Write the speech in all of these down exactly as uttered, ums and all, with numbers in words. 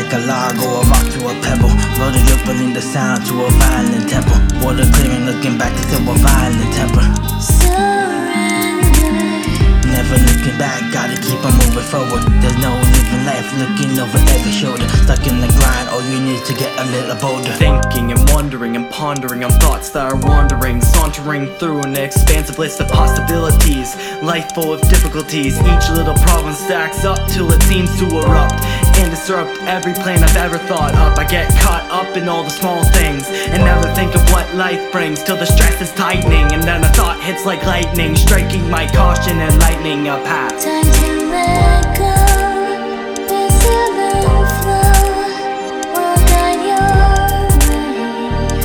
like a log or a rock to a pebble. Roller rippling the sound to a violent tempo. Water clearing, looking back to a violent temper. Surrender. Never looking back, gotta keep on moving forward. There's no living life, looking over every shoulder. Stuck in the grind, all you need to get a little bolder. Thinking and wondering and pondering on thoughts that are wandering, sauntering through an expansive list of possibilities. Life full of difficulties, each little problem stacks up till it seems to erupt and disrupt every plan I've ever thought up. I get caught up in all the small things and never think of what life brings till the stress is tightening, and then a thought hits like lightning, striking my caution and lightening a path. Time to let go. This ebbing flow will guide your way.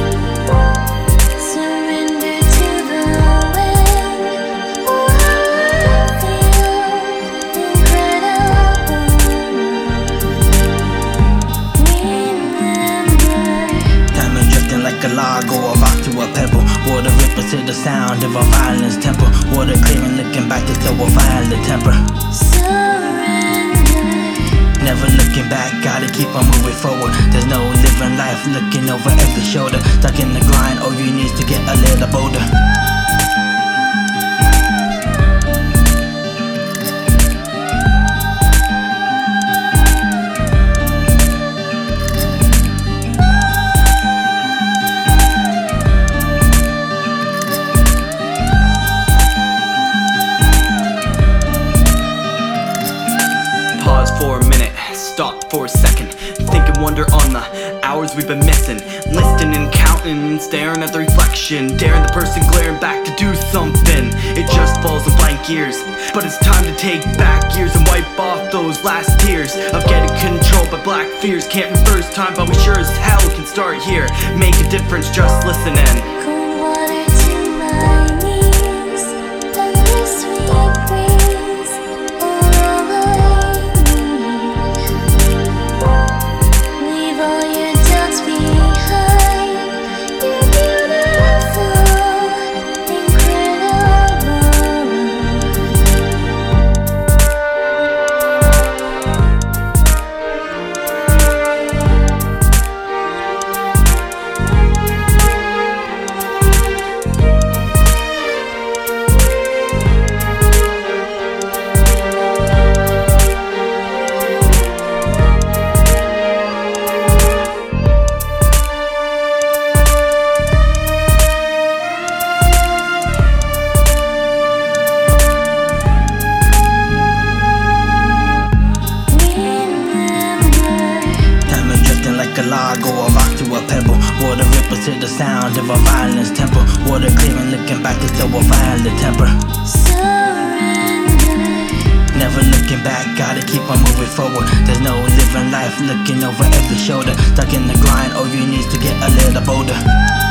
Surrender to the wind. Oh, I feel incredible. Remember. Time is drifting like a log or a rock to a pebble. Water ripples to the sound of a violence tempo. Water clearing, looking back to a violent temper. Surrender. Never looking back, gotta keep on moving forward. There's no living life, looking over every shoulder. Stuck in the grind, all you need is to get a little bolder. Pause for a minute, stop for a second. Think and wonder on the hours we've been missing. Listening and counting, staring at the reflection. Daring the person glaring back to do something. It just falls in blank ears. But it's time to take back years and wipe off those last tears of getting controlled by black fears. Can't reverse time, but we sure as hell can start here. Make a difference just listening. Cold water to my knees, and the sweet breeze all I need. Leave all your doubts behind. You're beautiful, incredible. Like a log or a rock to a pebble. Water ripples to the sound of a violence tempo. Water clearing, looking back to a violent temper. Surrender. Never looking back, gotta keep on moving forward. There's no living life, looking over every shoulder. Stuck in the grind, all you need is to get a little bolder.